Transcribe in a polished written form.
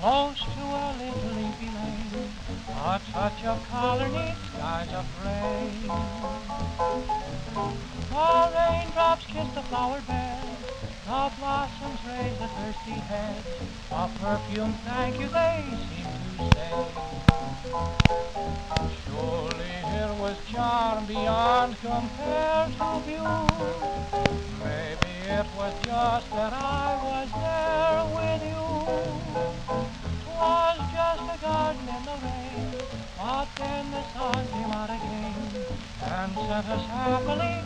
close to a little leafy lane, a touch of color neath skies of rain. The raindrops kiss the flower bed, the blossoms raise the thirsty head, a perfume thank you they seem to say. Surely here was charm beyond compare to view. Maybe it was just that I was there with you. 'Twas just a garden in the rain, but then the sun came out again and set us happily